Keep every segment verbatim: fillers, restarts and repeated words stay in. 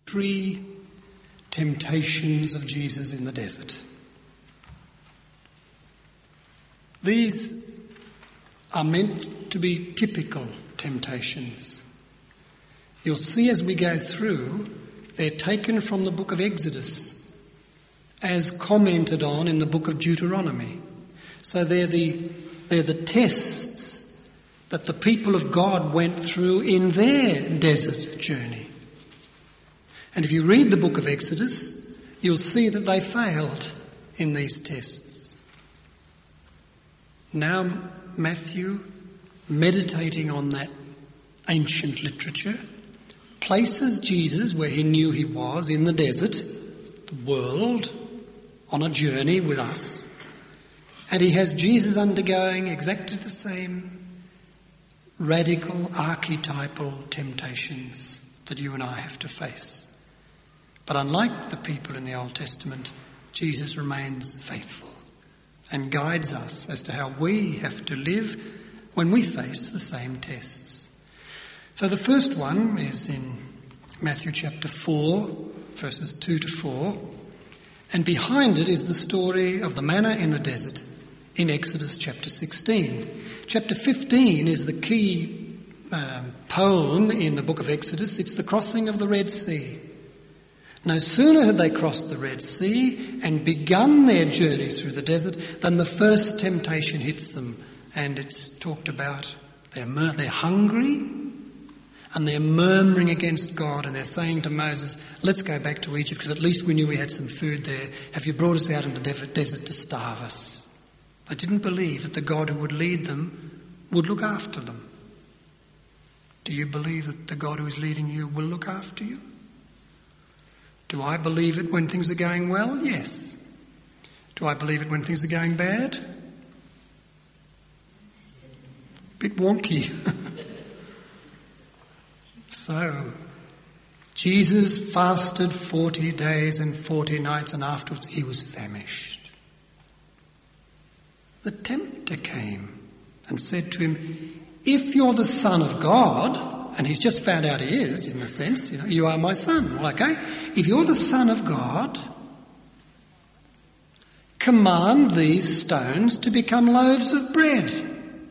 three temptations of Jesus in the desert. These are meant to be typical temptations. You'll see as we go through, they're taken from the book of Exodus as commented on in the book of Deuteronomy. So they're the, they're the tests that the people of God went through in their desert journey. And if you read the book of Exodus, you'll see that they failed in these tests. Now Matthew, meditating on that ancient literature, places Jesus where he knew he was, in the desert, the world, on a journey with us. And he has Jesus undergoing exactly the same radical, archetypal temptations that you and I have to face. But unlike the people in the Old Testament, Jesus remains faithful and guides us as to how we have to live when we face the same tests. So the first one is in Matthew chapter four, verses two to four. And behind it is the story of the manna in the desert in Exodus chapter sixteen. Chapter fifteen is the key um, poem in the book of Exodus. It's the crossing of the Red Sea. No sooner had they crossed the Red Sea and begun their journey through the desert than the first temptation hits them. And it's talked about they're, mur- they're hungry and they're murmuring against God, and they're saying to Moses, let's go back to Egypt because at least we knew we had some food there. Have you brought us out in the desert to starve us? They didn't believe that the God who would lead them would look after them. Do you believe that the God who is leading you will look after you? Do I believe it when things are going well? Yes. Do I believe it when things are going bad? Bit wonky. So, Jesus fasted forty days and forty nights, and afterwards he was famished. The tempter came and said to him, if you're the Son of God, and he's just found out he is, in a sense, you know, you are my son. Well, okay, if you're the Son of God, command these stones to become loaves of bread.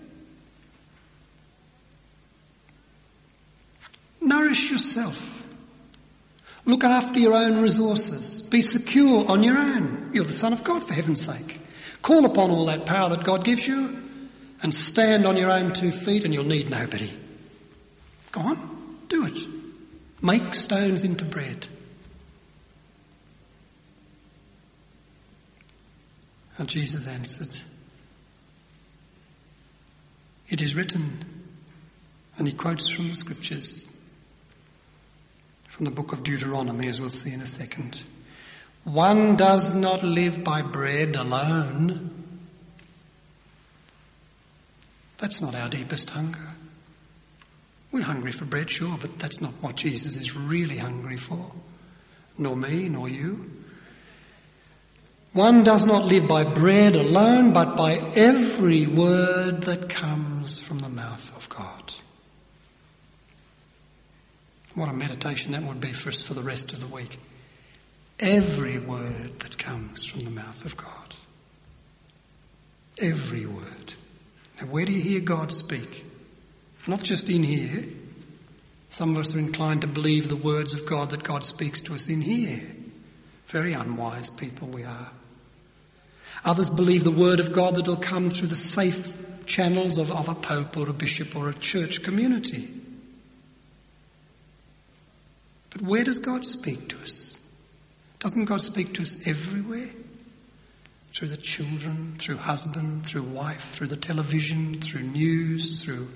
Nourish yourself. Look after your own resources. Be secure on your own. You're the Son of God, for heaven's sake. Call upon all that power that God gives you and stand on your own two feet and you'll need nobody. Go on, do it. Make stones into bread. And Jesus answered, it is written, and he quotes from the scriptures, from the book of Deuteronomy, as we'll see in a second. One does not live by bread alone. That's not our deepest hunger. We're hungry for bread, sure, but that's not what Jesus is really hungry for. Nor me, nor you. One does not live by bread alone, but by every word that comes from the mouth of God. What a meditation that would be for us for the rest of the week. Every word that comes from the mouth of God. Every word. Now, where do you hear God speak? Not just in here. Some of us are inclined to believe the words of God that God speaks to us in here. Very unwise people we are. Others believe the word of God that will come through the safe channels of, of a pope or a bishop or a church community. But where does God speak to us? Doesn't God speak to us everywhere? Through the children, through husband, through wife, through the television, through news, through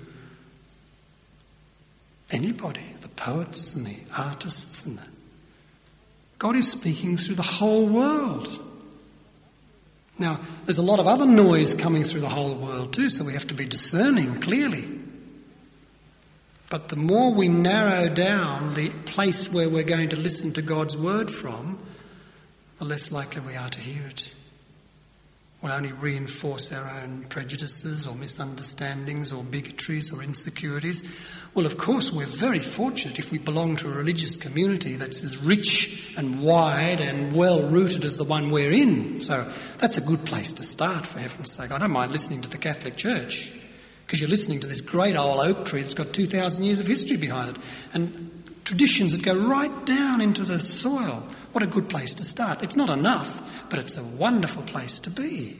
anybody, the poets and the artists and the... God is speaking through the whole world. Now, there's a lot of other noise coming through the whole world too, so we have to be discerning clearly. But the more we narrow down the place where we're going to listen to God's word from, the less likely we are to hear it. will only reinforce our own prejudices or misunderstandings or bigotries or insecurities. Well, of course, we're very fortunate if we belong to a religious community that's as rich and wide and well-rooted as the one we're in. So that's a good place to start, for heaven's sake. I don't mind listening to the Catholic Church, because you're listening to this great old oak tree that's got two thousand years of history behind it, and traditions that go right down into the soil. What a good place to start. It's not enough, but it's a wonderful place to be.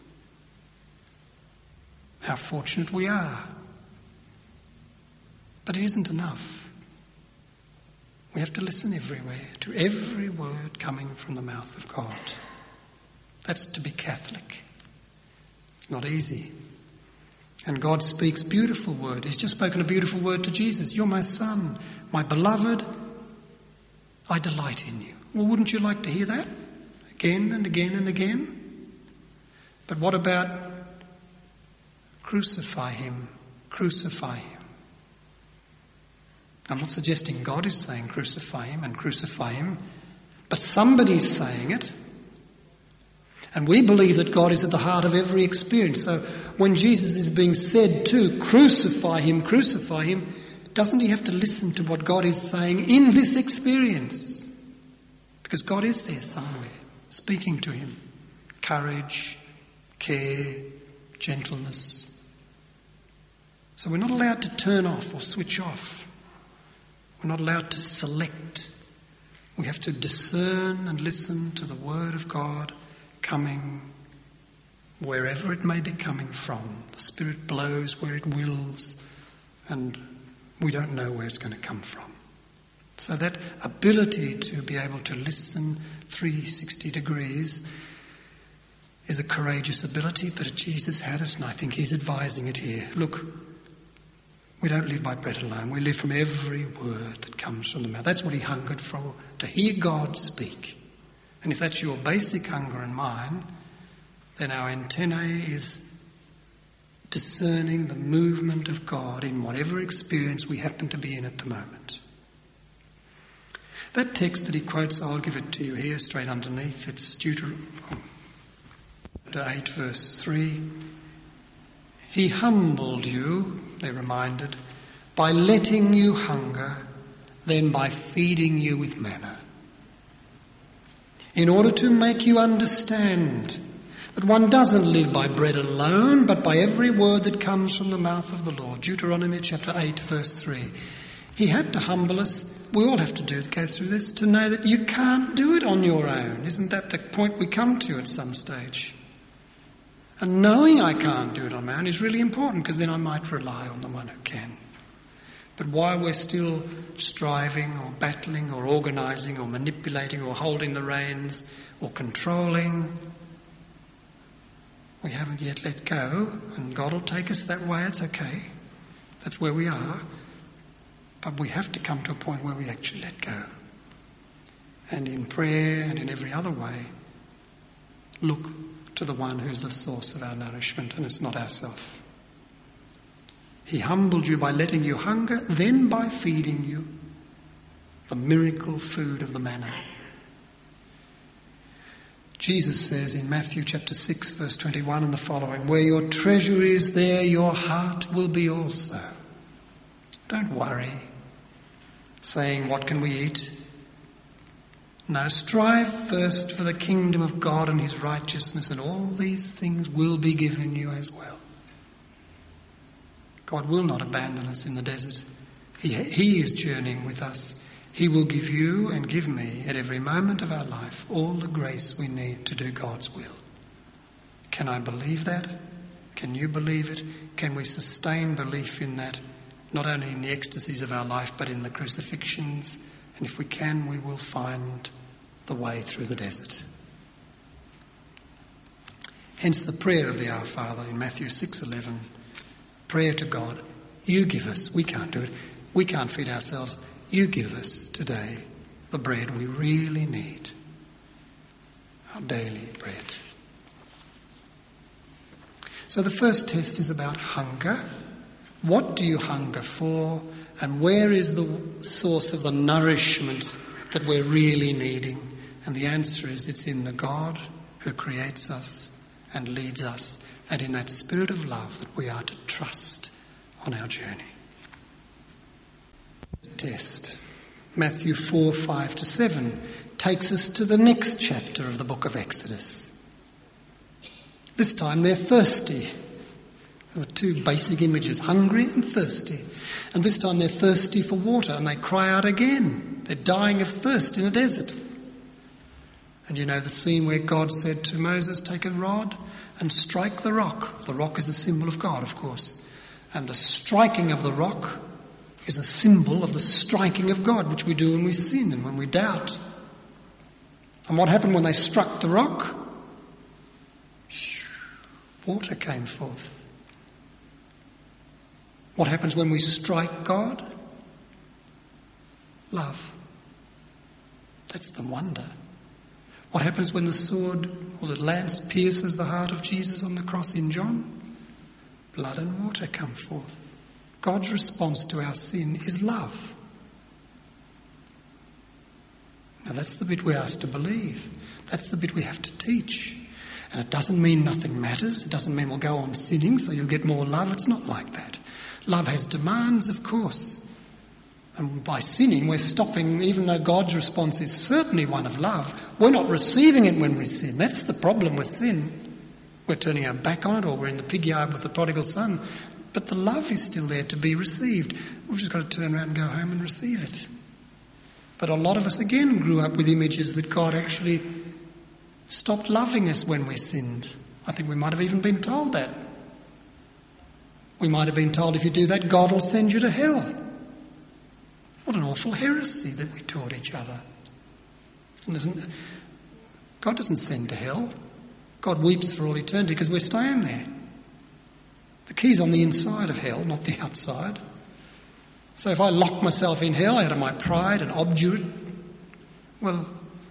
How fortunate we are. But it isn't enough. We have to listen everywhere to every word coming from the mouth of God. That's to be Catholic. It's not easy. And God speaks beautiful word. He's just spoken a beautiful word to Jesus. You're my son, my beloved. I delight in you. Well, wouldn't you like to hear that? Again and again and again? But what about crucify him, crucify him? I'm not suggesting God is saying crucify him and crucify him, but somebody's saying it. And we believe that God is at the heart of every experience. So when Jesus is being said to crucify him, crucify him, doesn't he have to listen to what God is saying in this experience? Because God is there somewhere, speaking to him. Courage, care, gentleness. So we're not allowed to turn off or switch off. We're not allowed to select. We have to discern and listen to the word of God coming wherever it may be coming from. The Spirit blows where it wills, and we don't know where it's going to come from. So that ability to be able to listen three hundred sixty degrees is a courageous ability, but Jesus had it, and I think he's advising it here. Look, we don't live by bread alone. We live from every word that comes from the mouth. That's what he hungered for, to hear God speak. And if that's your basic hunger and mine, then our antennae is discerning the movement of God in whatever experience we happen to be in at the moment. That text that he quotes, I'll give it to you here straight underneath. It's Deuteronomy eight verse three. He humbled you, they're reminded, by letting you hunger, then by feeding you with manna, in order to make you understand that one doesn't live by bread alone, but by every word that comes from the mouth of the Lord. Deuteronomy chapter eight verse three. He had to humble us. We all have to do go through this, to know that you can't do it on your own. Isn't that the point we come to at some stage? And knowing I can't do it on my own is really important, because then I might rely on the one who can. But while we're still striving or battling or organising or manipulating or holding the reins or controlling, we haven't yet let go, and God will take us that way. It's okay. That's where we are. But we have to come to a point where we actually let go. And in prayer and in every other way, look to the one who's the source of our nourishment, and it's not ourselves. He humbled you by letting you hunger, then by feeding you the miracle food of the manna. Jesus says in Matthew chapter six verse twenty-one and the following, where your treasure is, there your heart will be also. Don't worry, saying, what can we eat? No, strive first for the kingdom of God and his righteousness, and all these things will be given you as well. God will not abandon us in the desert. He, he is journeying with us. He will give you and give me at every moment of our life all the grace we need to do God's will. Can I believe that? Can you believe it? Can we sustain belief in that? Not only in the ecstasies of our life, but in the crucifixions. And if we can, we will find the way through the desert. Hence the prayer of the Our Father in Matthew six eleven. Prayer to God. You give us. We can't do it. We can't feed ourselves. You give us today the bread we really need. Our daily bread. So the first test is about hunger. What do you hunger for? And where is the source of the nourishment that we're really needing? And the answer is it's in the God who creates us and leads us, and in that spirit of love that we are to trust on our journey. Test. Matthew four, five to seven takes us to the next chapter of the book of Exodus. This time they're thirsty. The two basic images, hungry and thirsty. And this time they're thirsty for water and they cry out again. They're dying of thirst in a desert. And you know the scene where God said to Moses, take a rod and strike the rock. The rock is a symbol of God, of course. And the striking of the rock is a symbol of the striking of God, which we do when we sin and when we doubt. And what happened when they struck the rock? Water came forth. What happens when we strike God? Love. That's the wonder. What happens when the sword or the lance pierces the heart of Jesus on the cross in John? Blood and water come forth. God's response to our sin is love. Now that's the bit we're asked to believe. That's the bit we have to teach. And it doesn't mean nothing matters. It doesn't mean we'll go on sinning so you'll get more love. It's not like that. Love has demands, of course. And by sinning, we're stopping, even though God's response is certainly one of love, we're not receiving it when we sin. That's the problem with sin. We're turning our back on it, or we're in the pig yard with the prodigal son. But the love is still there to be received. We've just got to turn around and go home and receive it. But a lot of us, again, grew up with images that God actually stopped loving us when we sinned. I think we might have even been told that. We might have been told if you do that, God will send you to hell. What an awful heresy that we taught each other. Isn't, God doesn't send to hell. God weeps for all eternity because we're staying there. The key's on the inside of hell, not the outside. So if I lock myself in hell out of my pride and obdurate, well,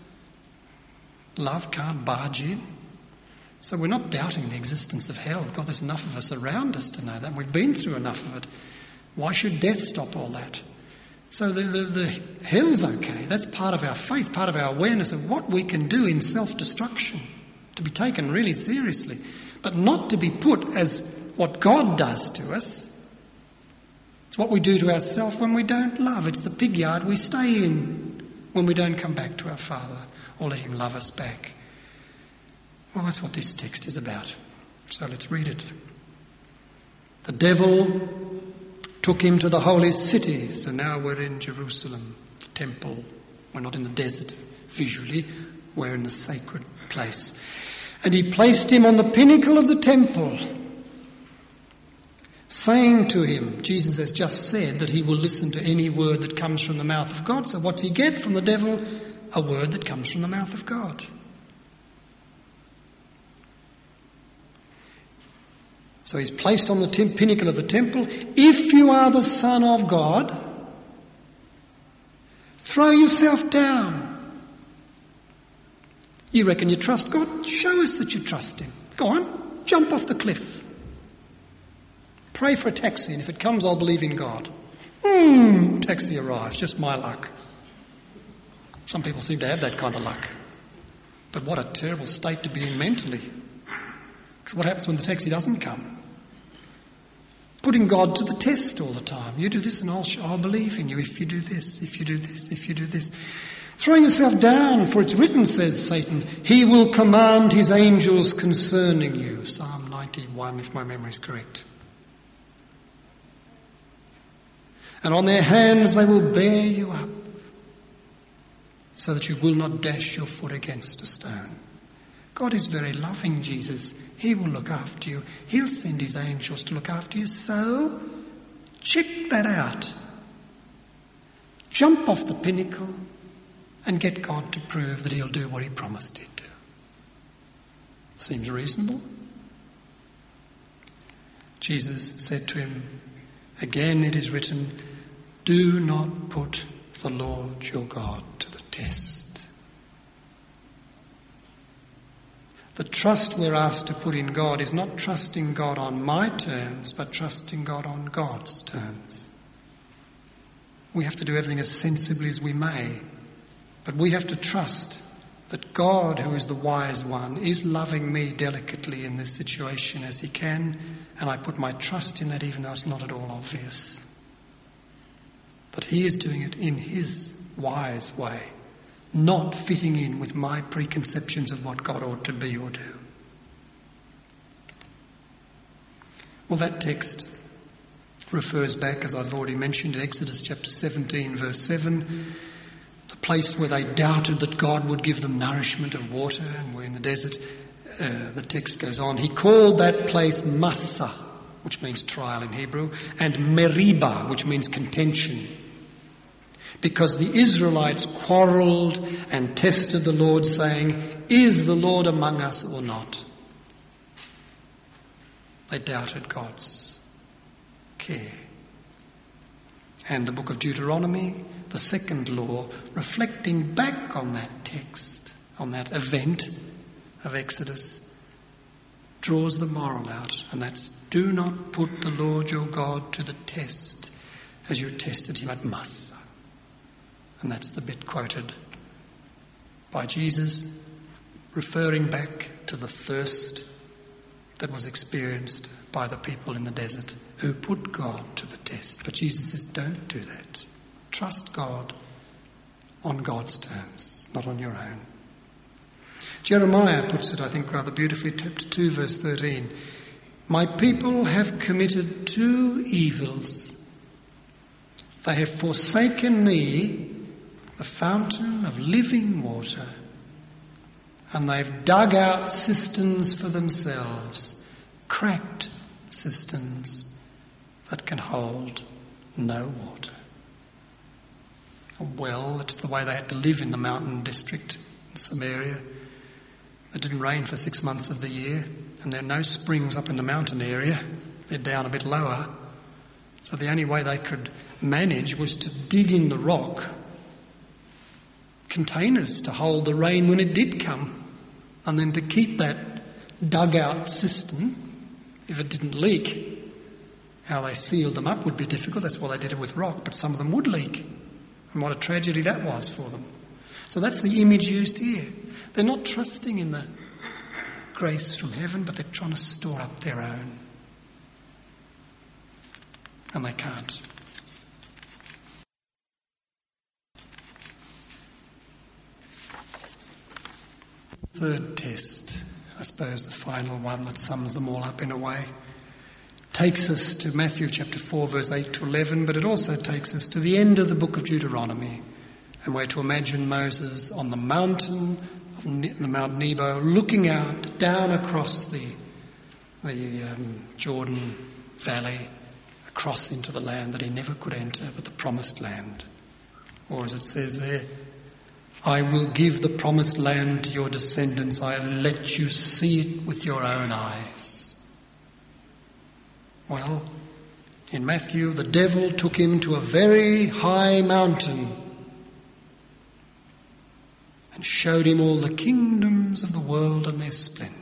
love can't barge in. So we're not doubting the existence of hell. God, there's enough of us around us to know that. We've been through enough of it. Why should death stop all that? So the, the, the hell's okay. That's part of our faith, part of our awareness of what we can do in self-destruction, to be taken really seriously, but not to be put as what God does to us. It's what we do to ourselves when we don't love. It's the pig yard we stay in when we don't come back to our Father or let Him love us back. Well, that's what this text is about. So let's read it. The devil took him to the holy city. So now we're in Jerusalem, the temple. We're not in the desert visually. We're in the sacred place. And he placed him on the pinnacle of the temple, saying to him, Jesus has just said that he will listen to any word that comes from the mouth of God. So what's he get from the devil? A word that comes from the mouth of God. So he's placed on the tim- pinnacle of the temple. If you are the Son of God, throw yourself down. You reckon you trust God? Show us that you trust Him. Go on, jump off the cliff. Pray for a taxi, and if it comes, I'll believe in God. Hmm, taxi arrives, just my luck. Some people seem to have that kind of luck. But what a terrible state to be in mentally. Because what happens when the taxi doesn't come? Putting God to the test all the time. You do this and I'll, I'll believe in you if you do this, if you do this, if you do this. Throw yourself down, for it's written, says Satan, He will command His angels concerning you. Psalm ninety-one, if my memory is correct. And on their hands they will bear you up, so that you will not dash your foot against a stone. God is very loving, Jesus. He will look after you. He'll send His angels to look after you. So, check that out. Jump off the pinnacle and get God to prove that He'll do what He promised He'd do. Seems reasonable. Jesus said to him, again it is written, do not put the Lord your God to the test. The trust we're asked to put in God is not trusting God on my terms, but trusting God on God's terms. We have to do everything as sensibly as we may, but we have to trust that God, who is the wise one, is loving me delicately in this situation as he can, and I put my trust in that even though it's not at all obvious. That he is doing it in his wise way, not fitting in with my preconceptions of what God ought to be or do. Well, that text refers back, as I've already mentioned, in Exodus chapter seventeen, verse seven, the place where they doubted that God would give them nourishment of water and were in the desert. Uh, the text goes on. He called that place Massah, which means trial in Hebrew, and Meribah, which means contention, because the Israelites quarrelled and tested the Lord, saying, "Is the Lord among us or not?" They doubted God's care. And the book of Deuteronomy, the second law, reflecting back on that text, on that event of Exodus, draws the moral out, and that's, do not put the Lord your God to the test as you tested him at Massah. And that's the bit quoted by Jesus, referring back to the thirst that was experienced by the people in the desert who put God to the test. But Jesus says, don't do that. Trust God on God's terms, not on your own. Jeremiah puts it, I think, rather beautifully, chapter two, verse thirteen. My people have committed two evils. They have forsaken me, the fountain of living water, and they've dug out cisterns for themselves, cracked cisterns that can hold no water. Well, it's the way they had to live in the mountain district in Samaria. It didn't rain for six months of the year, and there are no springs up in the mountain area. They're down a bit lower. So the only way they could manage was to dig in the rock containers to hold the rain when it did come, and then to keep that dug-out cistern if it didn't leak. How they sealed them up would be difficult. That's why they did it with rock, but some of them would leak. And what a tragedy that was for them. So that's the image used here. They're not trusting in the grace from heaven, but they're trying to store up their own. And they can't. Third test, I suppose the final one that sums them all up in a way, takes us to Matthew chapter four, verse eight to eleven, but it also takes us to the end of the book of Deuteronomy, and we're to imagine Moses on the mountain, the Mount Nebo, looking out down across the, the um, Jordan Valley, across into the land that he never could enter, but the promised land. Or as it says there, I will give the promised land to your descendants. I'll let you see it with your own eyes. Well, in Matthew, the devil took him to a very high mountain and showed him all the kingdoms of the world and their splendour.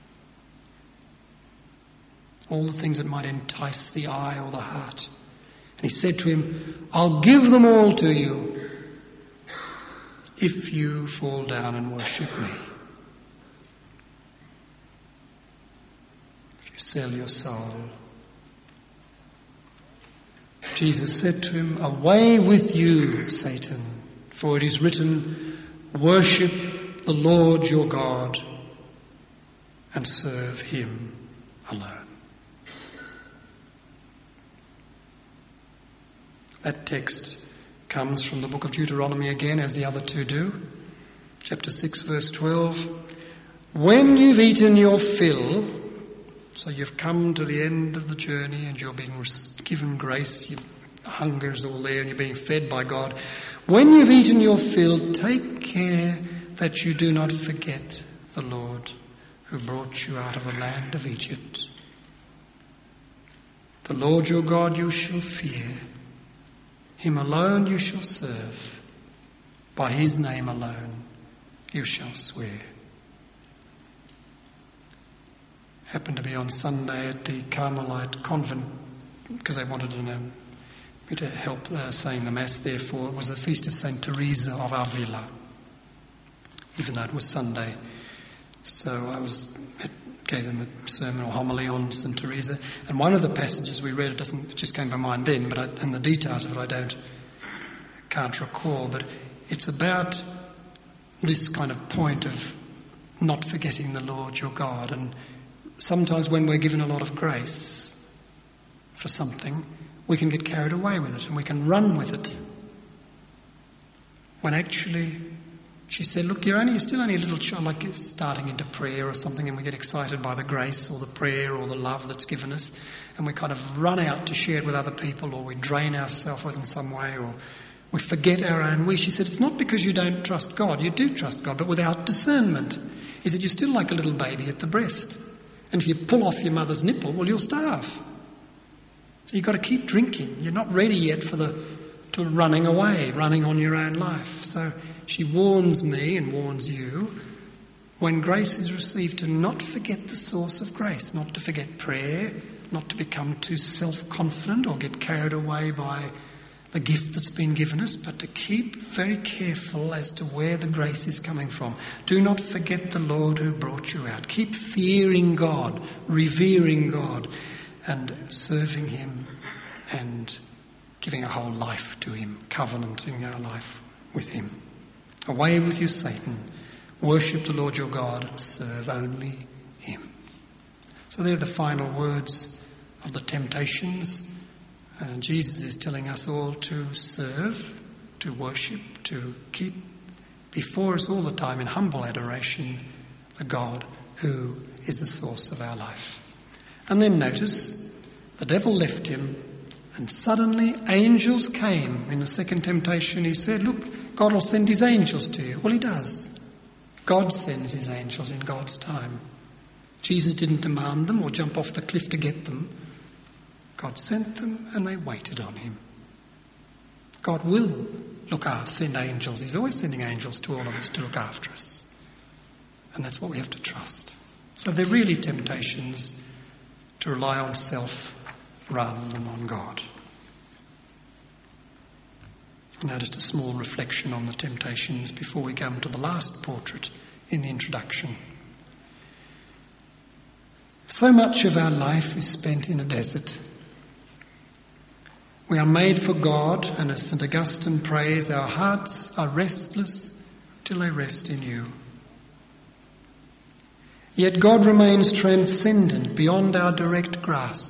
All the things that might entice the eye or the heart. And he said to him, I'll give them all to you if you fall down and worship me. If you sell your soul. Jesus said to him, away with you, Satan, for it is written, worship the Lord your God and serve him alone. That text comes from the book of Deuteronomy again, as the other two do. Chapter six, verse twelve. When you've eaten your fill, so you've come to the end of the journey and you're being given grace, your hunger is all there and you're being fed by God. When you've eaten your fill, take care that you do not forget the Lord who brought you out of the land of Egypt. The Lord your God you shall fear. Him alone you shall serve. By his name alone you shall swear. Happened to be on Sunday at the Carmelite convent because they wanted to know, me to help uh, saying the Mass there for. It was the feast of Saint Teresa of Avila. even though it was Sunday. So I was gave them a sermon or homily on Saint Teresa, and one of the passages we read, it doesn't, it just came to mind then, but I, and the details of it I don't, can't recall, but it's about this kind of point of not forgetting the Lord your God. And sometimes when we're given a lot of grace for something, we can get carried away with it and we can run with it. When actually, she said, look, you're only, you're still only a little child, like you're starting into prayer or something, and we get excited by the grace or the prayer or the love that's given us, and we kind of run out to share it with other people, or we drain ourselves in some way, or we forget our own we. She said, it's not because you don't trust God. You do trust God, but without discernment. He said, you're still like a little baby at the breast. And if you pull off your mother's nipple, well, you'll starve. So you've got to keep drinking. You're not ready yet for the to running away, running on your own life. So she warns me and warns you, when grace is received, to not forget the source of grace, not to forget prayer, not to become too self-confident or get carried away by the gift that's been given us, but to keep very careful as to where the grace is coming from. Do not forget the Lord who brought you out. Keep fearing God, revering God, and serving him and giving our whole life to him, covenanting our life with him. Away with you, Satan. Worship the Lord your God and serve only him. So they're the final words of the temptations. And Jesus is telling us all to serve, to worship, to keep before us all the time in humble adoration the God who is the source of our life. And then notice, the devil left him, and suddenly angels came. In the second temptation he said, look, God will send his angels to you. Well, he does. God sends his angels in God's time. Jesus didn't demand them or jump off the cliff to get them. God sent them and they waited on him. God will look after, send angels. He's always sending angels to all of us to look after us. And that's what we have to trust. So they're really temptations to rely on self rather than on God. Now just a small reflection on the temptations before we come to the last portrait in the introduction. So much of our life is spent in a desert. We are made for God, and as Saint Augustine prays, our hearts are restless till they rest in you. Yet God remains transcendent, beyond our direct grasp.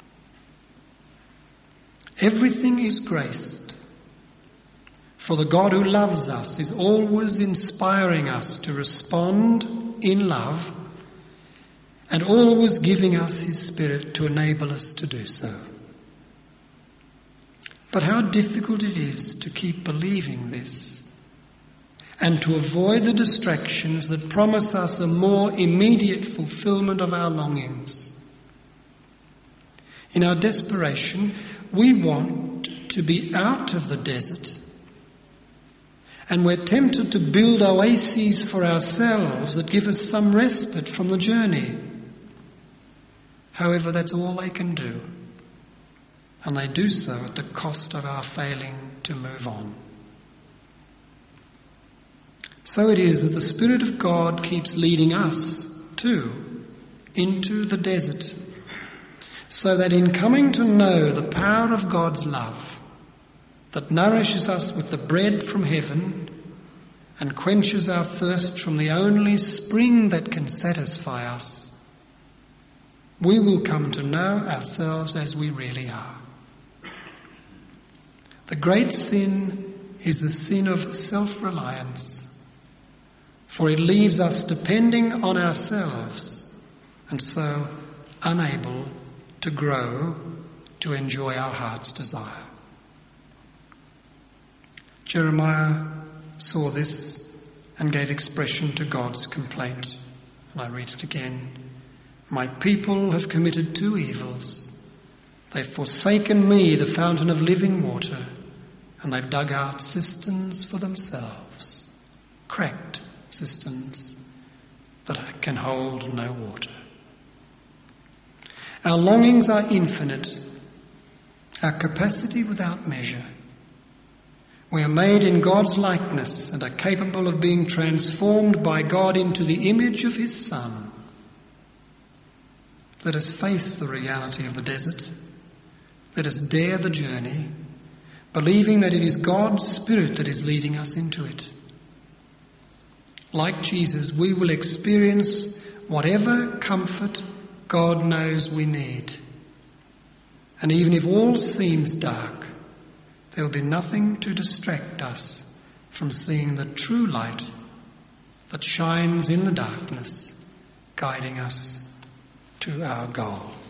Everything is graced, for the God who loves us is always inspiring us to respond in love, and always giving us his Spirit to enable us to do so. But how difficult it is to keep believing this and to avoid the distractions that promise us a more immediate fulfillment of our longings. In our desperation, we want to be out of the desert, and we're tempted to build oases for ourselves that give us some respite from the journey. However, that's all they can do. And they do so at the cost of our failing to move on. So it is that the Spirit of God keeps leading us, too, into the desert, so that in coming to know the power of God's love that nourishes us with the bread from heaven and quenches our thirst from the only spring that can satisfy us, we will come to know ourselves as we really are. The great sin is the sin of self-reliance, for it leaves us depending on ourselves and so unable to grow to enjoy our heart's desire. Jeremiah saw this and gave expression to God's complaint. And I read it again. My people have committed two evils. They've forsaken me, the fountain of living water, and they've dug out cisterns for themselves, cracked cisterns that can hold no water. Our longings are infinite, our capacity without measure. We are made in God's likeness and are capable of being transformed by God into the image of his Son. Let us face the reality of the desert. Let us dare the journey, believing that it is God's Spirit that is leading us into it. Like Jesus, we will experience whatever comfort God knows we need. And even if all seems dark, there will be nothing to distract us from seeing the true light that shines in the darkness, guiding us to our goal.